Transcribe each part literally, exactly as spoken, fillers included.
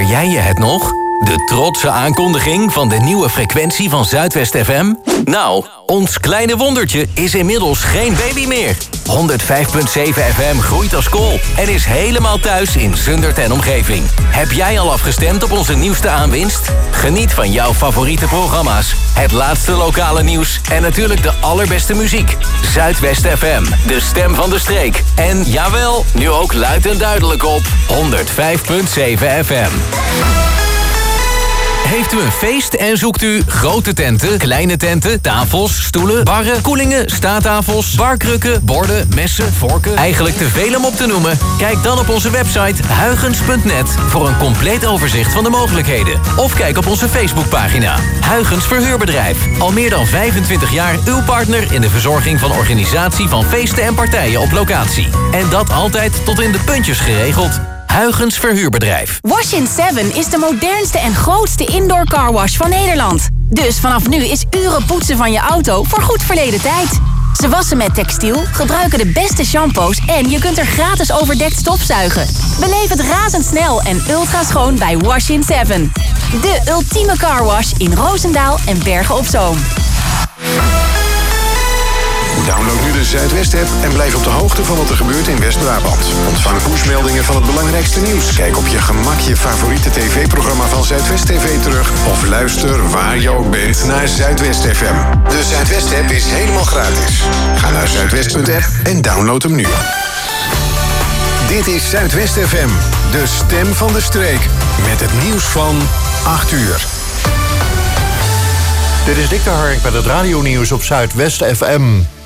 jij je het nog? De trotse aankondiging van de nieuwe frequentie van Zuidwest F M? Nou, ons kleine wondertje is inmiddels geen baby meer. honderdvijf komma zeven F M groeit als kool en is helemaal thuis in Zundert en omgeving. Heb jij al afgestemd op onze nieuwste aanwinst? Geniet van jouw favoriete programma's, het laatste lokale nieuws en natuurlijk de allerbeste muziek. Zuidwest F M, de stem van de streek. En jawel, nu ook luid en duidelijk op honderdvijf komma zeven F M. Heeft u een feest en zoekt u grote tenten, kleine tenten, tafels, stoelen, barren, koelingen, staattafels, barkrukken, borden, messen, vorken, eigenlijk te veel om op te noemen? Kijk dan op onze website huygens punt net voor een compleet overzicht van de mogelijkheden. Of kijk op onze Facebookpagina. Huygens Verhuurbedrijf. Al meer dan vijfentwintig jaar uw partner in de verzorging van organisatie van feesten en partijen op locatie. En dat altijd tot in de puntjes geregeld. Huygens Verhuurbedrijf. Wash in Seven is de modernste en grootste indoor carwash van Nederland. Dus vanaf nu is uren poetsen van je auto voor goed verleden tijd. Ze wassen met textiel, gebruiken de beste shampoos en je kunt er gratis overdekt stofzuigen. Beleef het razendsnel en ultra schoon bij Wash in Seven. De ultieme carwash in Roosendaal en Bergen op Zoom. Download nu de Zuidwest-app en blijf op de hoogte van wat er gebeurt in West-Brabant. Ontvang pushmeldingen van het belangrijkste nieuws. Kijk op je gemak je favoriete tv-programma van Zuidwest T V terug. Of luister waar je ook bent naar Zuidwest F M. De Zuidwest-app is helemaal gratis. Ga naar zuidwest punt app en download hem nu. Dit is Zuidwest F M, de stem van de streek. Met het nieuws van acht uur. Dit is Dick de Hark met het radionieuws op Zuidwest F M.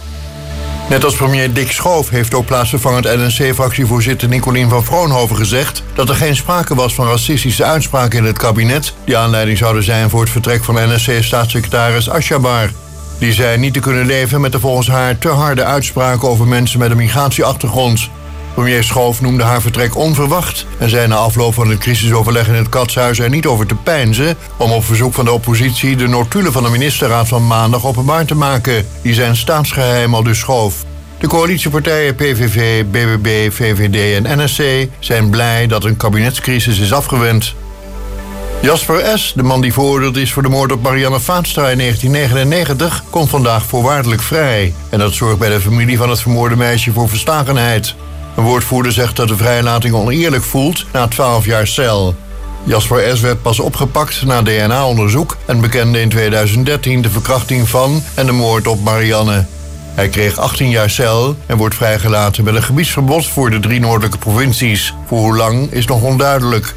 Net als premier Dick Schoof heeft ook plaatsvervangend N S C-fractievoorzitter Nicolien van Vroonhoven gezegd dat er geen sprake was van racistische uitspraken in het kabinet die aanleiding zouden zijn voor het vertrek van N S C-staatssecretaris Ashabar. Die zei niet te kunnen leven met de volgens haar te harde uitspraken over mensen met een migratieachtergrond. Premier Schoof noemde haar vertrek onverwacht en zei na afloop van het crisisoverleg in het Katshuis er niet over te peinzen om op verzoek van de oppositie de notulen van de ministerraad van maandag openbaar te maken. Die zijn staatsgeheim, aldus Schoof. De coalitiepartijen P V V, B B B, V V D en N S C zijn blij dat een kabinetscrisis is afgewend. Jasper S., de man die veroordeeld is voor de moord op Marianne Vaatstra in negentien negenennegentig, komt vandaag voorwaardelijk vrij. En dat zorgt bij de familie van het vermoorde meisje voor verslagenheid. Een woordvoerder zegt dat de vrijlating oneerlijk voelt na twaalf jaar cel. Jasper S. werd pas opgepakt na D N A-onderzoek en bekende in tweeduizend dertien de verkrachting van en de moord op Marianne. Hij kreeg achttien jaar cel en wordt vrijgelaten met een gebiedsverbod voor de drie noordelijke provincies. Voor hoe lang is nog onduidelijk.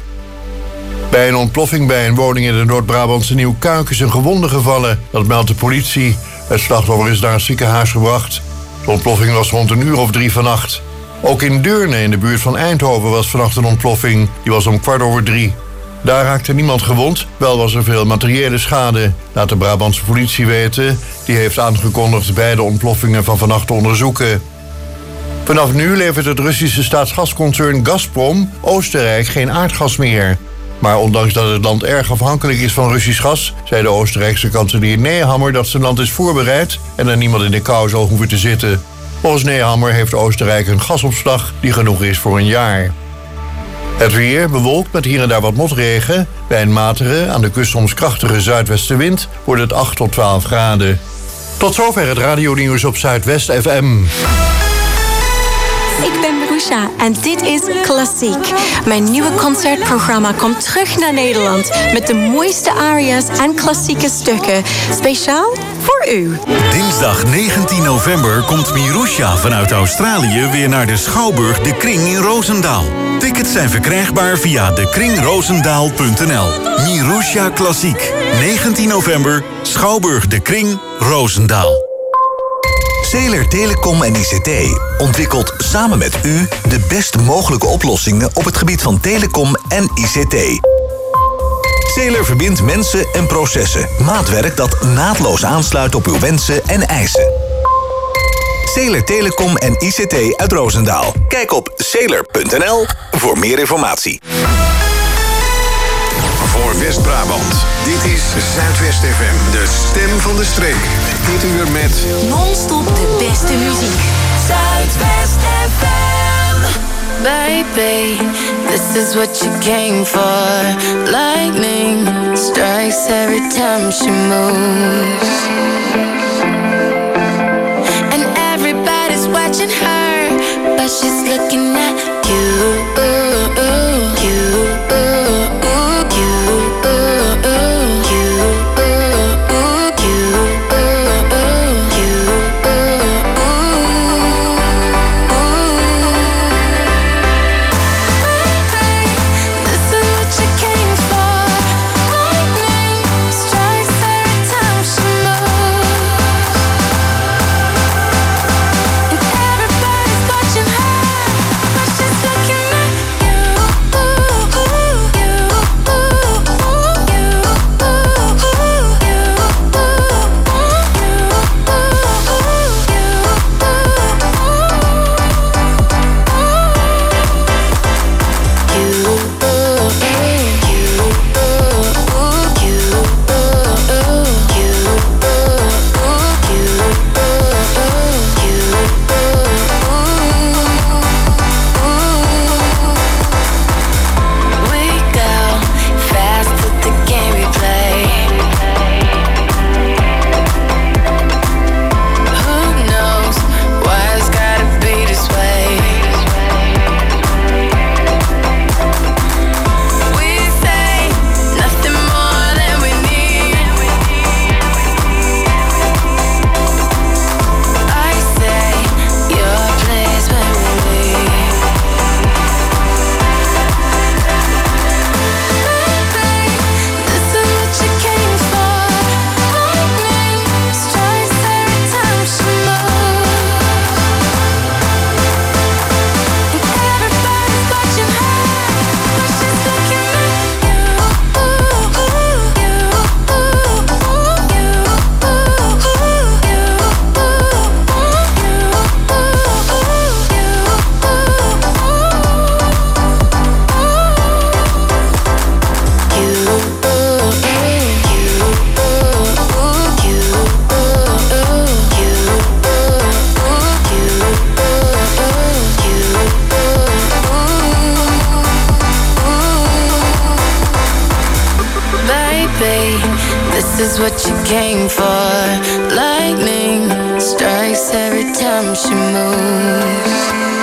Bij een ontploffing bij een woning in de Noord-Brabantse Nieuwkuik is een gewonde gevallen. Dat meldt de politie. Het slachtoffer is naar het ziekenhuis gebracht. De ontploffing was rond een uur of drie vannacht. Ook in Deurne, in de buurt van Eindhoven, was vannacht een ontploffing. Die was om kwart over drie. Daar raakte niemand gewond, wel was er veel materiële schade. Laat de Brabantse politie weten. Die heeft aangekondigd beide ontploffingen van vannacht te onderzoeken. Vanaf nu levert het Russische staatsgasconcern Gazprom Oostenrijk geen aardgas meer. Maar ondanks dat het land erg afhankelijk is van Russisch gas, zei de Oostenrijkse kanselier Nehammer dat zijn land is voorbereid en er niemand in de kou zal hoeven te zitten. Volgens Nehammer heeft Oostenrijk een gasopslag die genoeg is voor een jaar. Het weer bewolkt met hier en daar wat motregen. Bij een matige, aan de kust soms krachtige zuidwestenwind wordt het acht tot twaalf graden. Tot zover het radionieuws op Zuidwest F M. Ik ben Marusha en dit is Klassiek. Mijn nieuwe concertprogramma komt terug naar Nederland met de mooiste aria's en klassieke stukken. Speciaal voor u. Dinsdag negentien november komt Marusha vanuit Australië weer naar de Schouwburg De Kring in Roosendaal. Tickets zijn verkrijgbaar via de kring roosendaal punt n l. Marusha Klassiek. negentien november, Schouwburg De Kring, Roosendaal. Zeeler Telecom en I C T ontwikkelt samen met u de best mogelijke oplossingen op het gebied van telecom en I C T. Zeeler verbindt mensen en processen. Maatwerk dat naadloos aansluit op uw wensen en eisen. Zeeler Telecom en I C T uit Roosendaal. Kijk op zeeler punt n l voor meer informatie. Voor West-Brabant. Dit is Zuidwest F M, de stem van de streek. Dit uur met Non-stop de beste muziek. Zuidwest F M. Bij Baby, this is what you came for. Lightning strikes every time she moves, and everybody's watching her, but she's looking at you, you, you. This is what you came for. Lightning strikes every time she moves.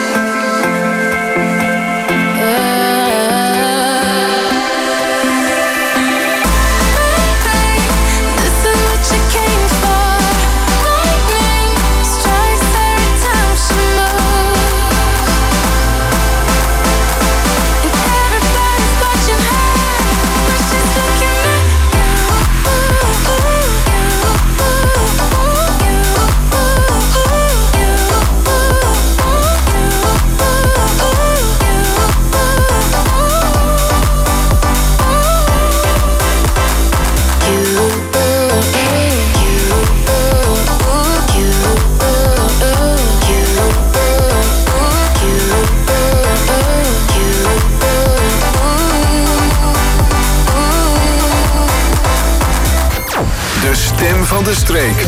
Van de streek.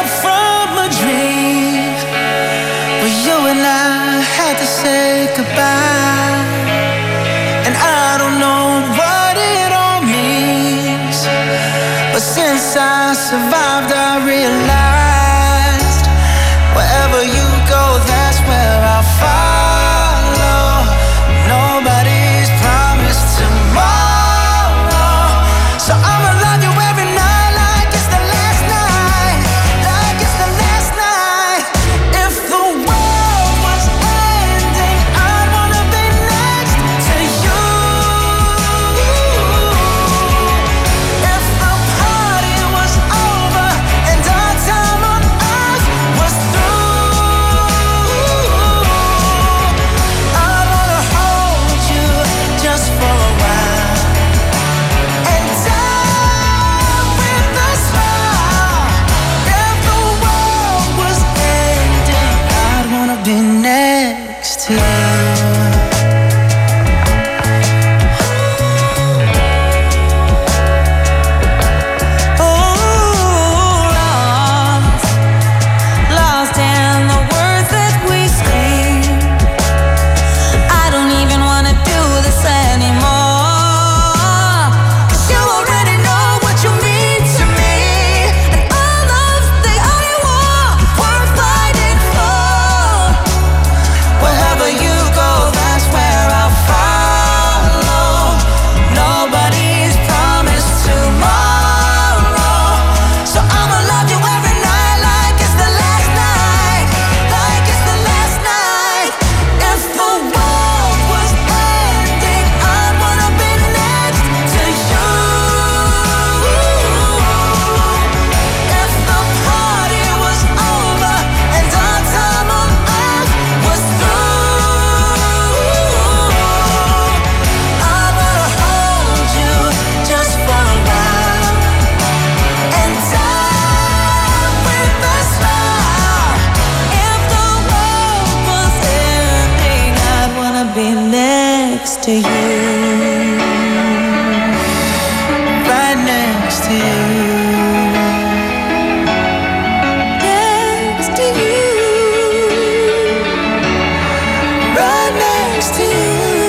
up from a dream where you and I had to say goodbye. And I don't know what it all means, but since I survived I realized wherever you go, that's where I'll follow. Nobody's promised tomorrow, so I'ma love you every night like it's the last night, like it's the last night. If the world was ending, I'd wanna be next to you. If the party was over and our time on earth was through, I'd wanna hold you just for a while and die with a smile. If the world was ending, I'd wanna be next to you. Lost in the words that we scream. I don't even wanna do this anymore, 'cause you already know what you mean to me, and all of the only war worth fighting for. Wherever you go, that's where I'll follow. Nobody's promised tomorrow, so I'ma love you every night like it's the last night, like it's the last night. If the world was ending, I'd wanna be next to you. If the party was over and our time on earth was through, I'd wanna hold you just for a while and die with a smile. If the world was ending, I'd wanna be next to you, right next to you, next to you, right next to you.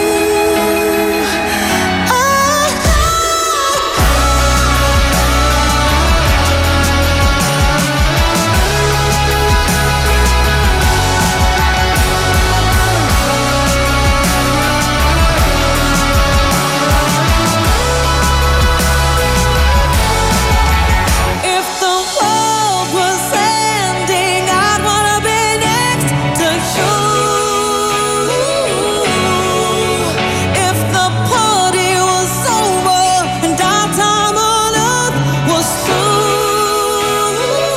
If the world was ending, I'd wanna be next to you. If the party was over and our time on earth was through,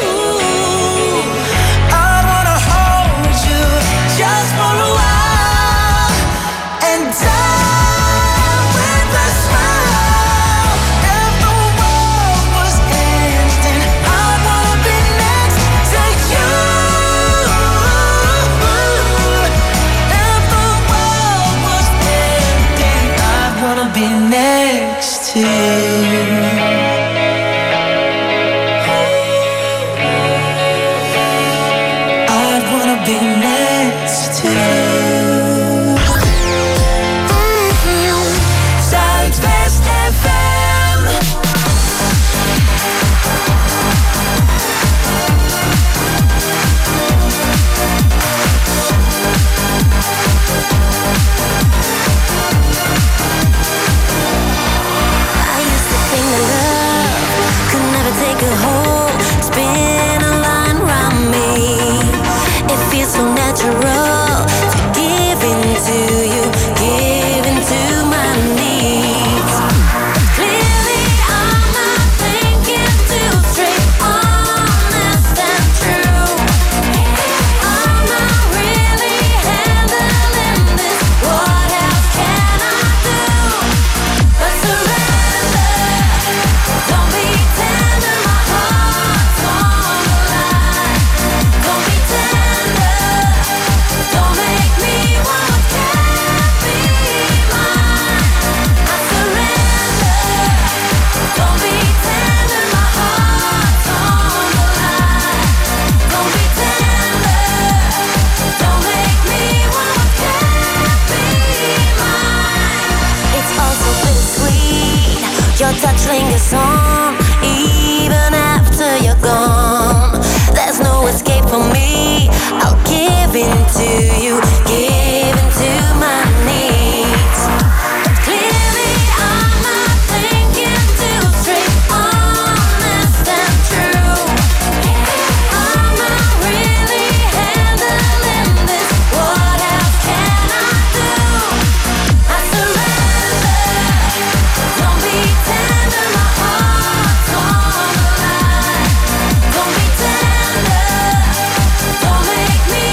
I'd wanna hold you just for a while and die with a smile. If the world was ending, I'd wanna be next to you. If the world was ending, I'd wanna be next to you. I'd wanna be next to you. Zuidwest F M. I used to sing a song even after you're gone. There's no escape for me. I'll give in to you, give in to my needs. Clearly I'm not thinking too straight, honest and true. I'm not really handling this. What else can I do? I surrender. Don't be tender, my heart's on the line. Don't be tender. Don't make me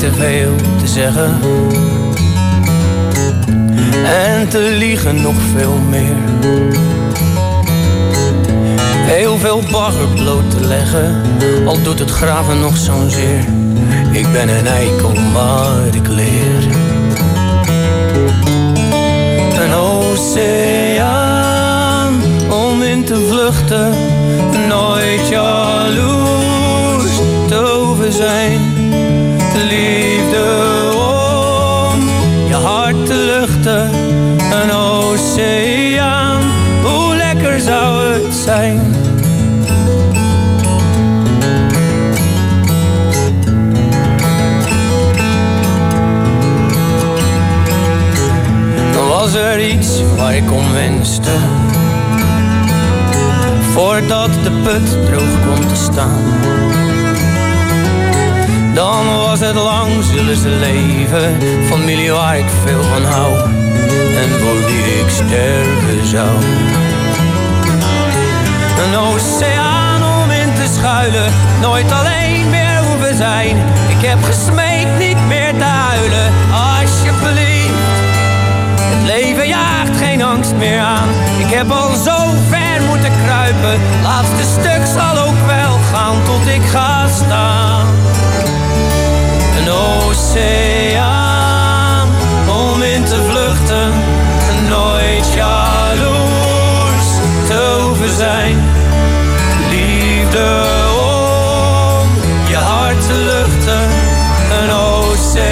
te veel te zeggen. En te liegen nog veel meer. Heel veel bagger bloot te leggen, al doet het graven nog zo'n zeer. Ik ben een eikel, maar ik leer. Een oceaan om in te vluchten, nooit jaloers te over zijn. Liefde om je hart te luchten, een oceaan, hoe lekker zou het zijn. Dan was er iets waar ik om wenste, voordat de put droog kwam te staan. Dan was het lang, zullen ze leven, familie waar ik veel van hou en voor wie ik sterven zou. Een oceaan om in te schuilen, nooit alleen meer hoeven zijn. Ik heb gesmeekt niet meer te huilen, alsjeblieft. Het leven jaagt geen angst meer aan. Ik heb al zo ver moeten kruipen, laatste stuk zal ook wel gaan tot ik ga staan. Een oceaan om in te vluchten, nooit jaloers te hoeven zijn. Liefde om je hart te luchten, een oceaan.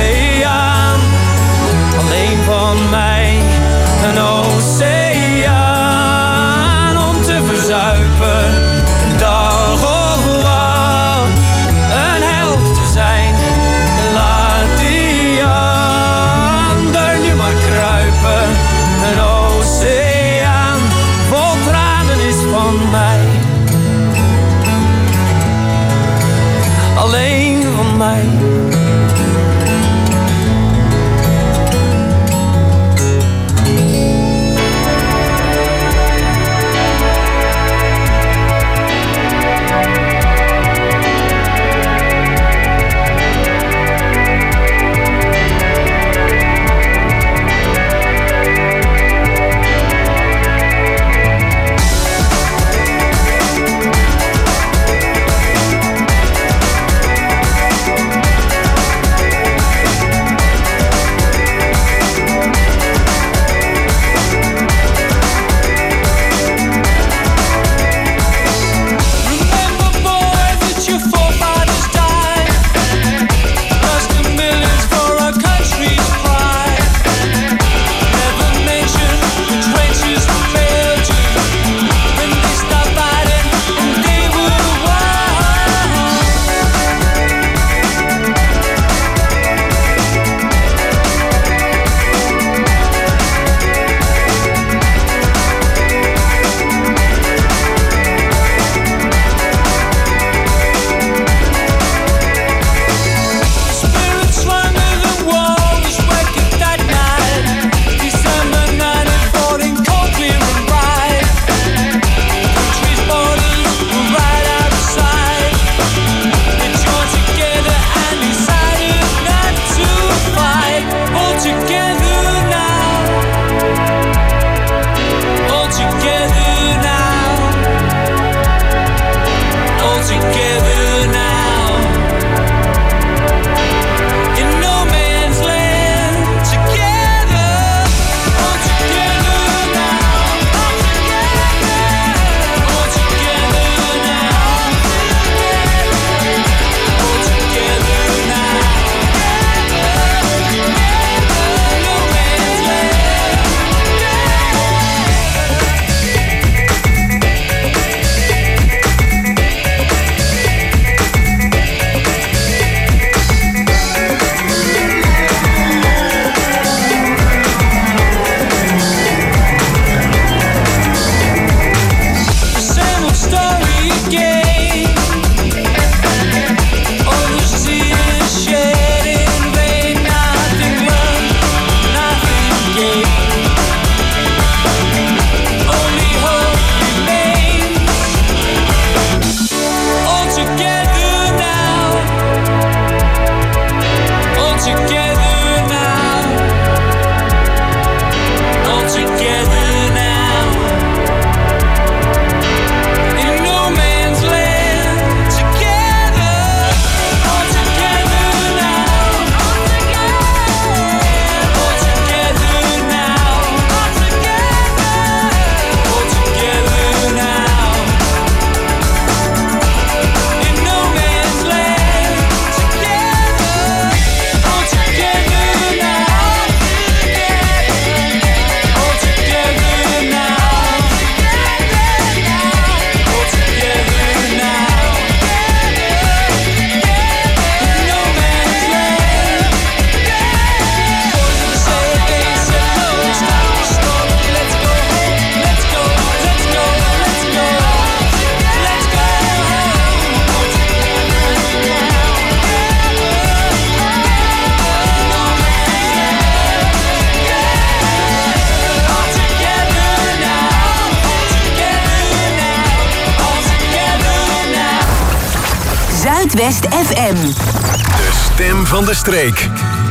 Zuidwest F M. De stem van de streek.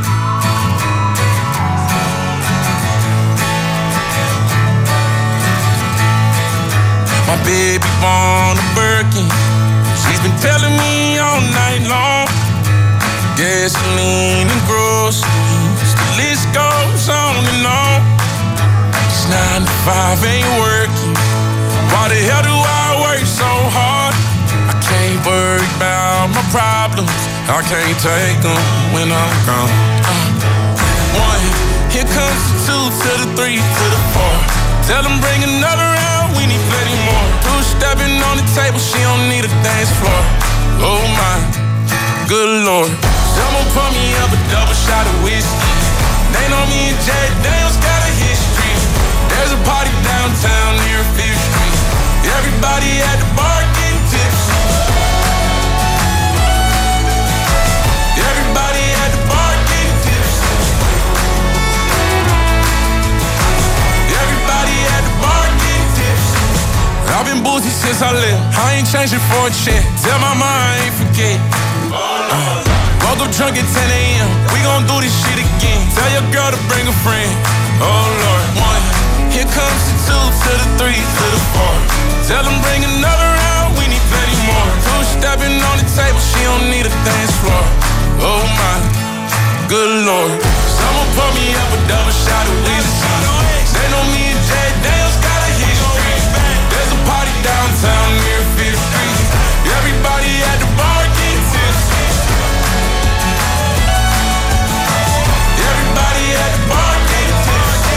My baby want a Birkin. She's been telling me all night long. Gasoline and groceries, the list goes on and on. It's nine to five ain't working. Why the hell do I work so hard? I can't worry about my problems. I can't take them when I'm gone. Uh, one, here comes the two to the three to the four. Tell them bring another round, we need plenty more. Two stepping on the table, she don't need a dance floor. Oh my, good Lord. Someone pour me up a double shot of whiskey. They know me and Jay Daniels got a history. There's a party downtown near Fifth Street. Everybody at the bar getting tipsy. Everybody at the bar getting tipsy. Everybody at the bar getting tipsy. I've been boozy since I left. I ain't changing for a check. Tell my mind I ain't forget. Uh, woke up drunk at ten a.m. We gon' do this shit again. Tell your girl to bring a friend. Oh Lord, one. Here comes the two to the three to the four. Tell them bring another round, we need plenty more. Two stepping on the table, she don't need a dance floor. Oh my, good Lord. Someone pour me up a double shot of whiskey. They know me and Jay Daniels got a history. There's a party downtown near Fifth Street. Everybody at the bar getting tipsy. Everybody at the bar getting tipsy.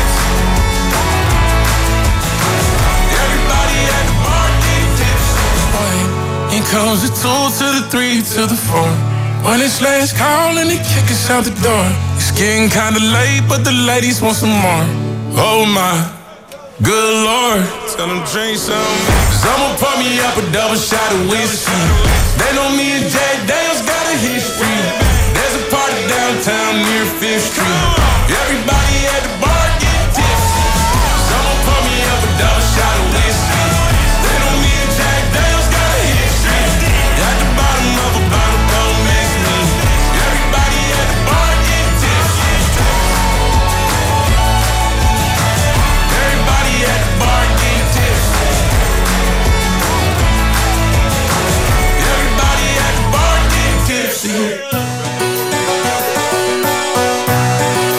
Everybody at the bar getting tipsy. Here comes the two to the three to the four. When it's last call and they kick us out the door. It's getting kinda late, but the ladies want some more. Oh my, good Lord. Tell them drink some. Someone pour me up a double shot of whiskey. They know me and Jay Daniels got a history. There's a party downtown near Fifth Street. Everybody at the bar getting tipsy. Someone pour me up a double shot of whiskey. They know me and Jay Daniels got a history. At the bottom of a bottle, don't mess me. Everybody at the bar getting tipsy. Everybody at the bar getting tipsy. Everybody at the bar getting tipsy.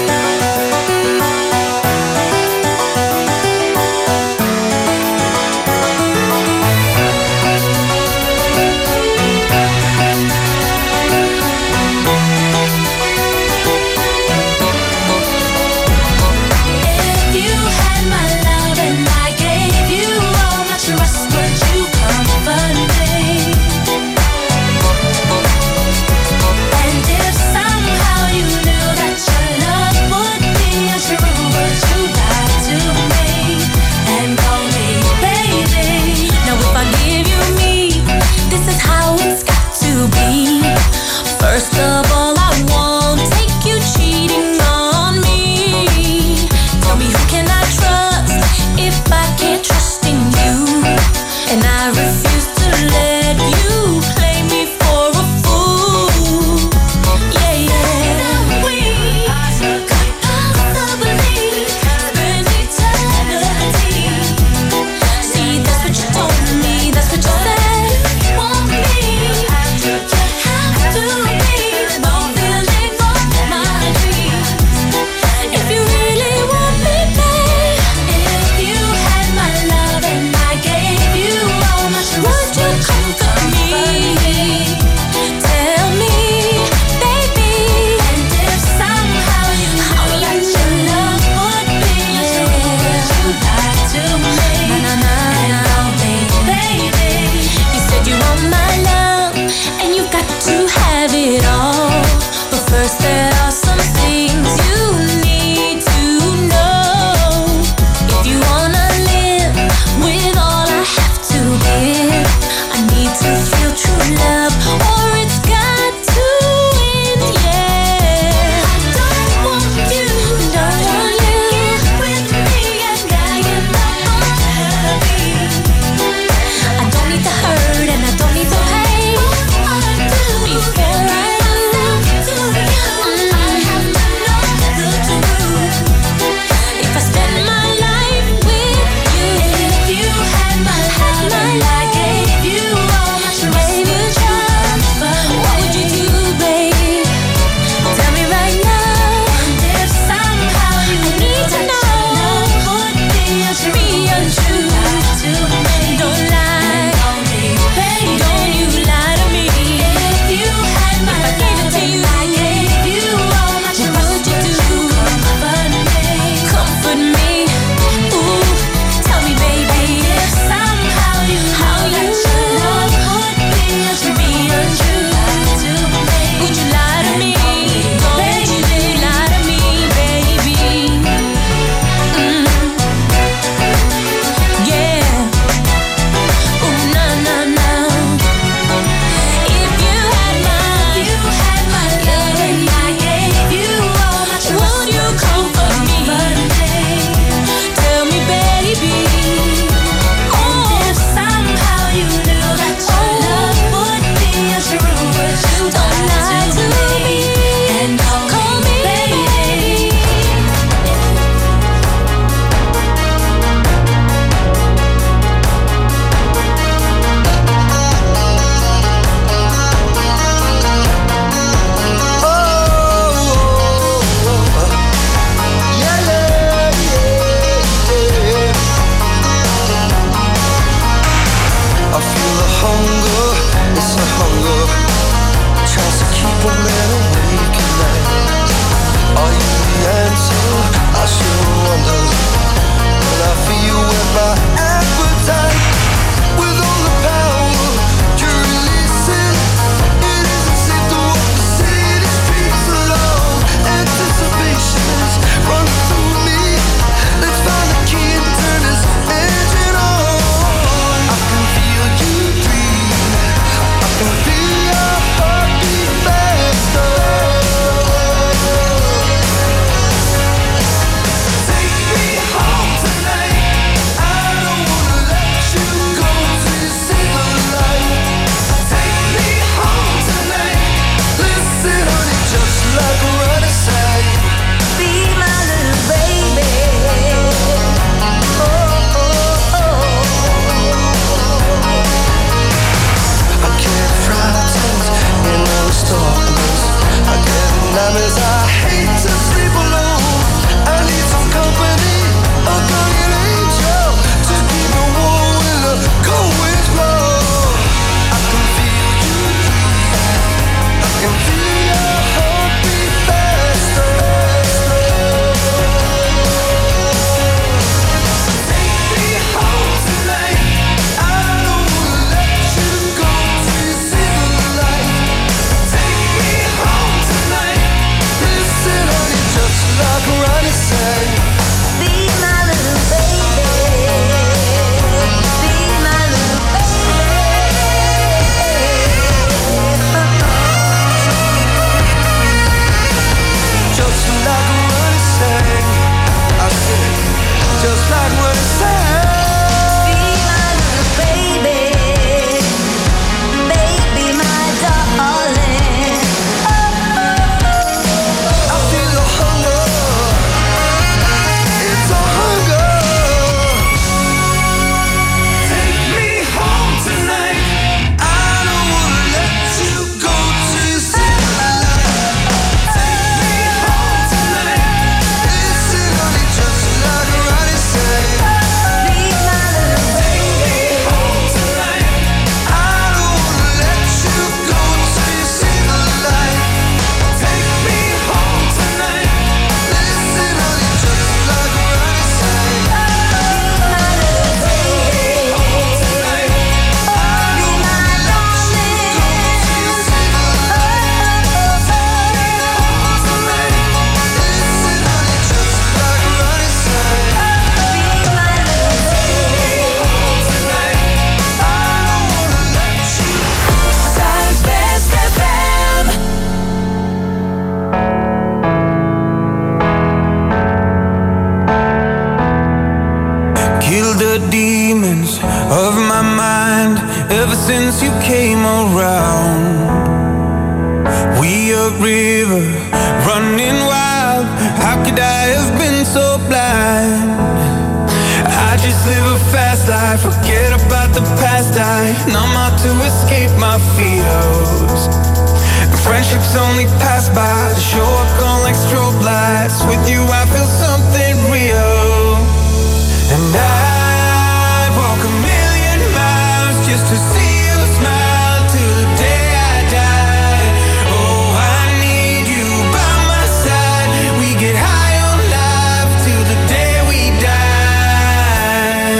the demons of my mind ever since you came around. We a river running wild. How could I have been so blind? I just live a fast life, forget about the past. I numb out to escape my fears. Friendships only pass by, show up gone like strobe lights. With you I feel something real. And I walk a million miles just to see you smile till the day I die. Oh, I need you by my side. We get high on life till the day we die.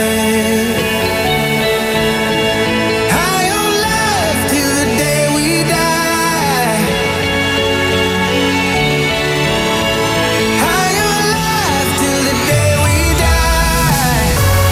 High on life till the day we die. High on life till the day we die.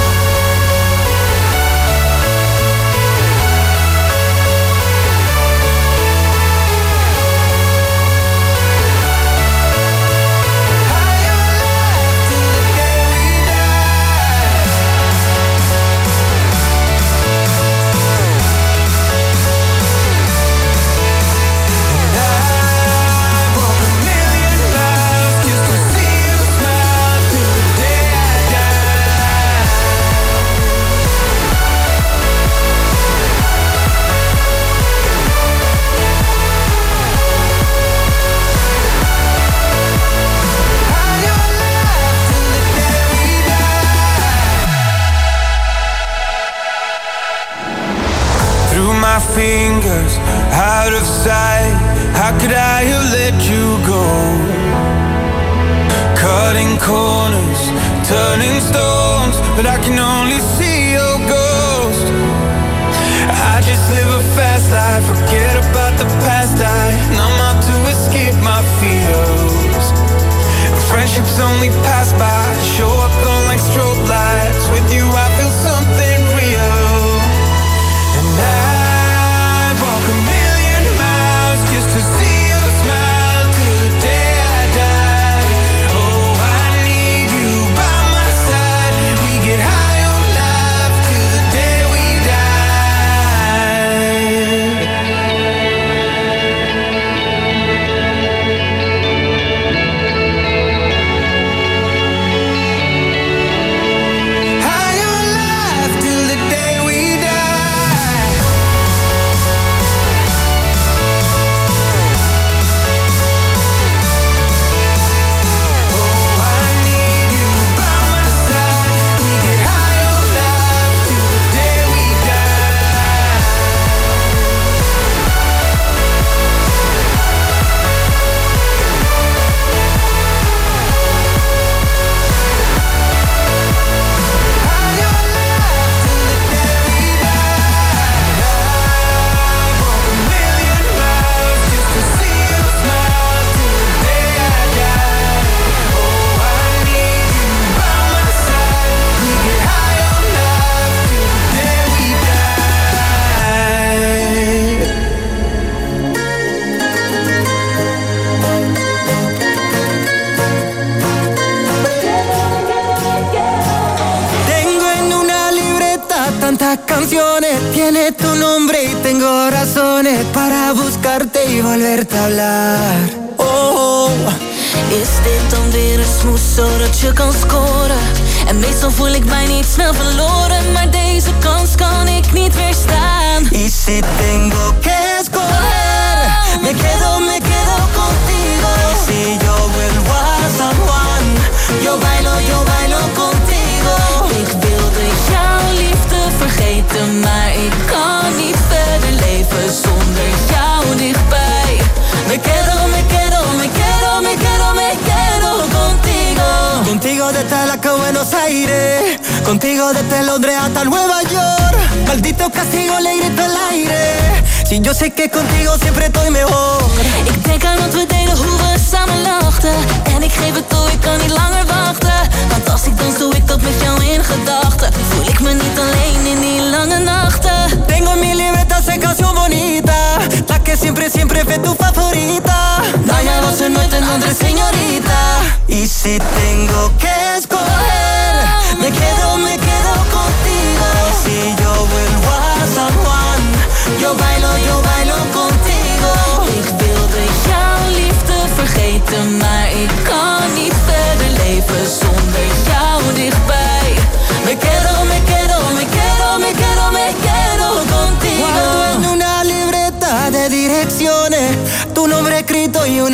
Through my fingers, out of sight. How could I have let you go? Cutting corners, turning stones, but I can only see your ghost. I just live a fast life, forget about the past. I numb out to escape my fears. Friendships only pass by, show up gone like strobe lights. With you I feel something real. And I walk a million miles just to see you smile till the day I die. Oh, I need you by my side. We get high on life till the day we die. High on life till the day we die. Oh, I need you by my side. We get high on life till the day we die. High on life till the day we die. I walk a million miles just to see you smile till the day I die. Oh, I need you by my side. We get high on life till the day we die. Tengo en una libreta tantas canciones, tiene tu nombre y tengo razones para buscarte y volverte a hablar. Oh, Is dit dan weer een smoes zodat je kan scoren? En meestal voel ik mij niet snel verloren, maar deze kans kan ik niet weerstaan. y si tengo que escoger, me quedo, me quedo contigo. Y si yo vuelvo a San Juan, Yo bailo, yo bailo contigo. Ik wilde jouw liefde vergeten, maar ik kan niet verder leven zonder jou dichtbij. me quedo, me quedo, me quedo, me quedo, me quedo contigo. Contigo desde la que Buenos Aires, contigo desde Londres hasta Nueva York. Maldito castigo, le grito al aire. Si yo sé que contigo siempre estoy mejor. Ik denk aan wat we deden, hoe we samen lachten. En ik geef het toe, ik kan niet langer wachten. Want als ik dans, doe ik dat met jou in gedachten. Voel ik me niet alleen in die lange nachten. Tengo en mi libreta esa canción bonita, la que siempre, siempre fue tu favorita. Mañana va a ser nuestra nombre, señorita. Y si tengo que escoger, me quedo, me quedo contigo.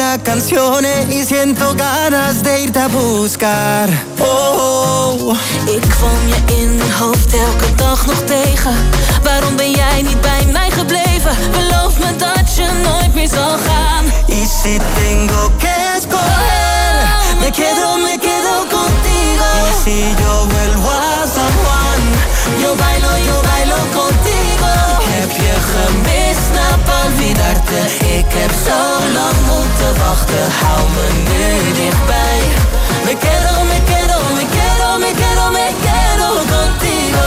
las canciones y siento ganas de irte a buscar. Oh, ik kwam je in mijn hoofd elke dag nog tegen. Waarom ben jij niet bij mij gebleven? Beloof me dat je nooit meer zal gaan. Y si tengo que escoger, me quedo, me quedo contigo. Y si yo vuelvo a San Juan, yo bailo, yo bailo contigo. Heb je gemist na olvidarte? Ik heb zo lang moeten wachten. Hou me nu dichtbij. Me quedo, me quedo, me quedo, me quedo, me quedo contigo.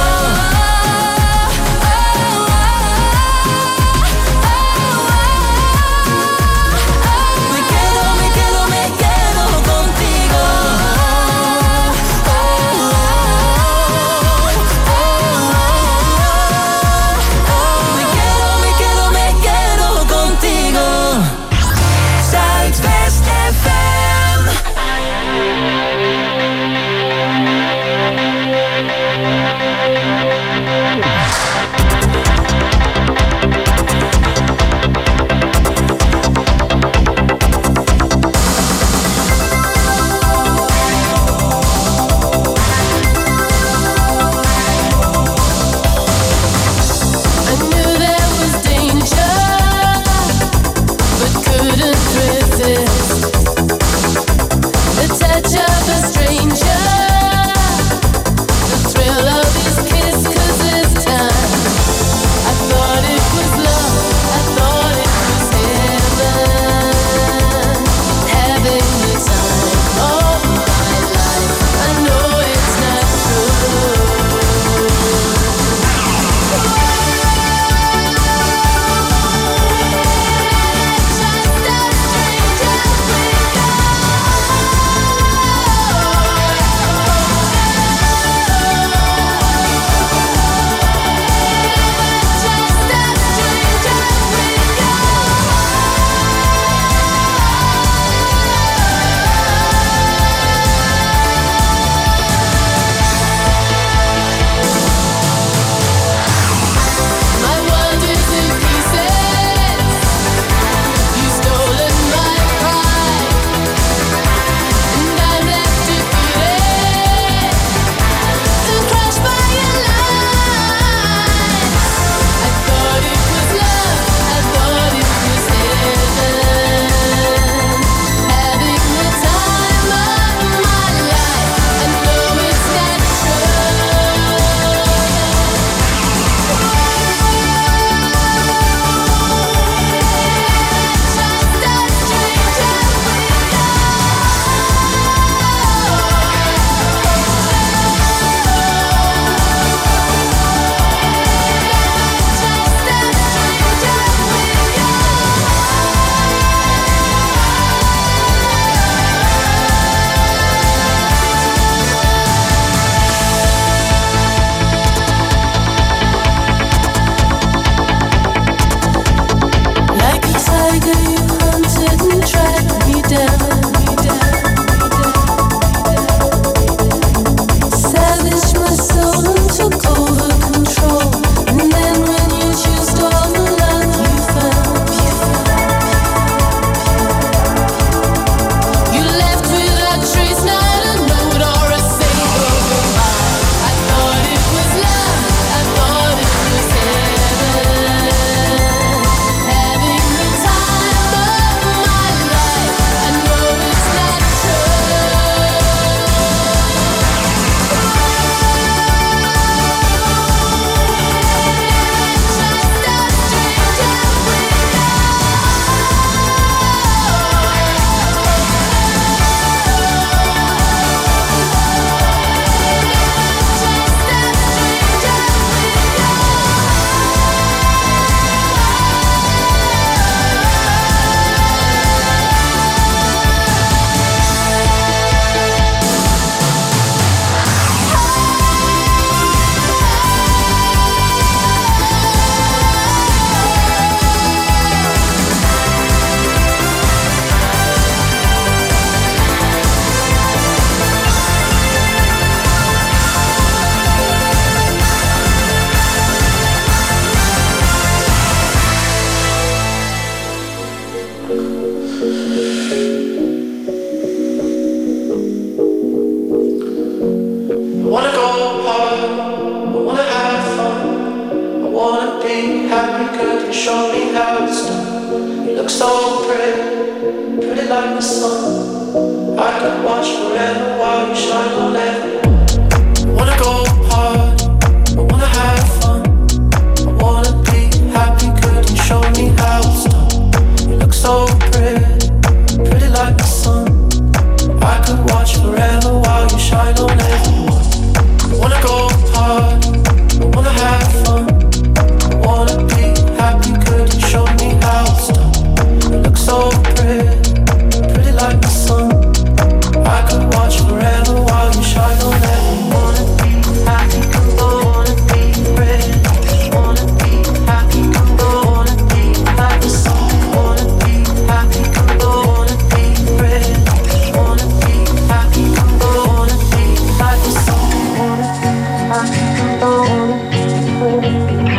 you show me how it's done. You look so pretty, pretty like the sun. I could watch forever while you shine on everyone. I wanna go hard, I wanna have fun. I wanna be happy, could you show me how it's done. You look so pretty, pretty like the sun. I could watch forever while you shine on everyone. I wanna go hard, I wanna have fun. I wanna be happy, could you show me how it's done. You look so pretty, pretty like the sun. I could watch forever while you shine on everyone. Wanna be happy, come go, wanna be pretty. Wanna be happy, come go, wanna be like the sun. Wanna be happy, come go, wanna be pretty. Wanna be happy, come go, wanna be like the sun. Wanna be happy, come go, wanna be pretty.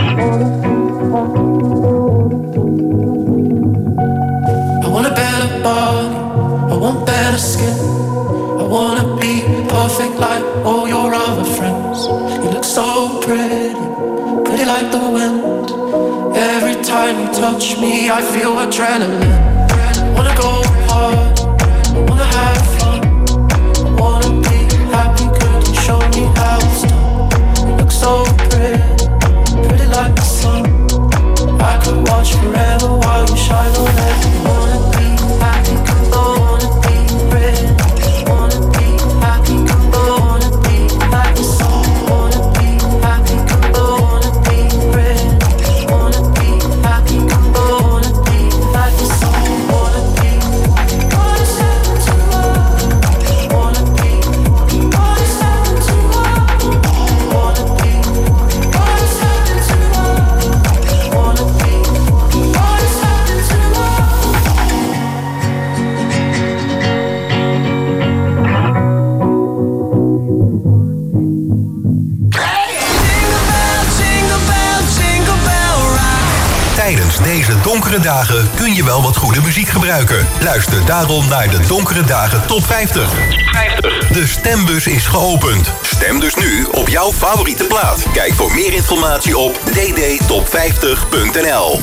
I want a better body, I want better skin. I wanna be perfect like all your other friends. You look so pretty, pretty like the wind. Every time you touch me, I feel adrenaline. I wanna go hard, I wanna have fun. I wanna be happy, could you show me how it's done. You look so pretty, pretty like the sun. I could watch forever while you shine on everyone. Wanna be happy, come go, wanna be pretty. Wanna be happy, come go, wanna be like the sun. Wanna be happy, come go, wanna be pretty. Wanna be happy, come go, wanna be like the sun. Wanna be, wanna step into love. Wanna be, wanna step into love. Wanna be, wanna step into love. Wanna be, wanna step into love. Tijdens deze donkere dagen kun je wel wat goede muziek gebruiken. Luister daarom naar de Donkere Dagen Top vijftig. De stembus is geopend. Stem dus nu op jouw favoriete plaat. Kijk voor meer informatie op d d top vijftig punt n l.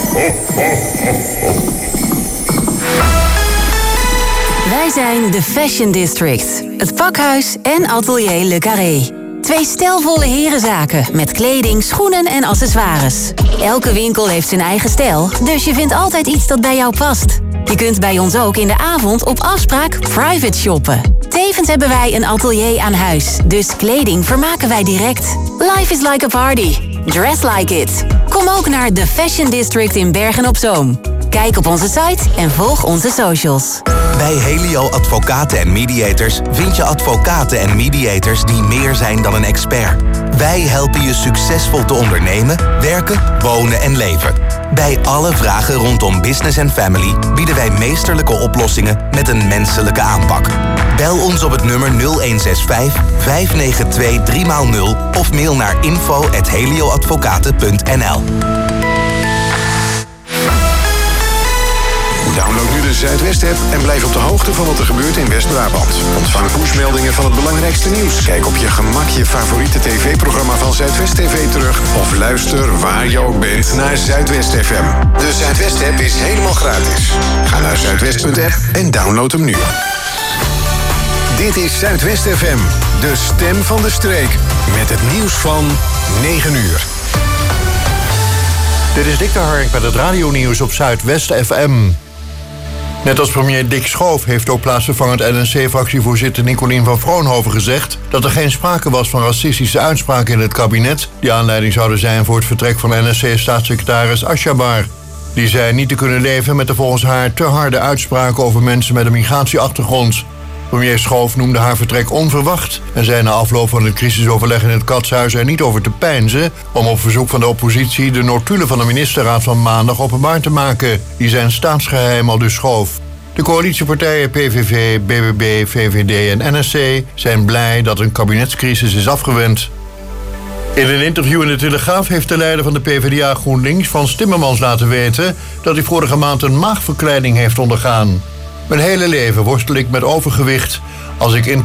Wij zijn de Fashion District, het pakhuis en atelier Le Carré. Twee stijlvolle herenzaken met kleding, schoenen en accessoires. Elke winkel heeft zijn eigen stijl, dus je vindt altijd iets dat bij jou past. Je kunt bij ons ook in de avond op afspraak private shoppen. Tevens hebben wij een atelier aan huis, dus kleding vermaken wij direct. Life is like a party. Dress like it. Kom ook naar The Fashion District in Bergen-op-Zoom. Kijk op onze site en volg onze socials. Bij Helio Advocaten en Mediators vind je advocaten en mediators die meer zijn dan een expert. Wij helpen je succesvol te ondernemen, werken, wonen en leven. Bij alle vragen rondom business en family bieden wij meesterlijke oplossingen met een menselijke aanpak. Bel ons op het nummer nul een zes vijf, vijf negen twee, drie nul of mail naar info at helioadvocaten punt n l. Download nu de Zuidwest-app en blijf op de hoogte van wat er gebeurt in West-Brabant. Ontvang pushmeldingen van het belangrijkste nieuws. Kijk op je gemak je favoriete tv-programma van Zuidwest T V terug. Of luister waar je ook bent naar Zuidwest F M. De Zuidwest-app is helemaal gratis. Ga naar zuidwest punt app en download hem nu. Dit is Zuidwest F M, de stem van de streek. Met het nieuws van negen uur. Dit is Dick de Hark met het radionieuws op Zuidwest F M. Net als premier Dick Schoof heeft ook plaatsvervangend N S C-fractievoorzitter Nicolien van Vroonhoven gezegd dat er geen sprake was van racistische uitspraken in het kabinet die aanleiding zouden zijn voor het vertrek van N S C-staatssecretaris Ashabar. Die zei niet te kunnen leven met de volgens haar te harde uitspraken over mensen met een migratieachtergrond. Premier Schoof noemde haar vertrek onverwacht en zei na afloop van het crisisoverleg in het Katshuis er niet over te peinzen om op verzoek van de oppositie de notulen van de ministerraad van maandag openbaar te maken. Die zijn staatsgeheim, aldus Schoof. De coalitiepartijen P V V, B B B, V V D en N S C zijn blij dat een kabinetscrisis is afgewend. In een interview in de Telegraaf heeft de leider van de P V D A GroenLinks, Frans Timmermans, laten weten dat hij vorige maand een maagverkleining heeft ondergaan. Mijn hele leven worstel ik met overgewicht. Als ik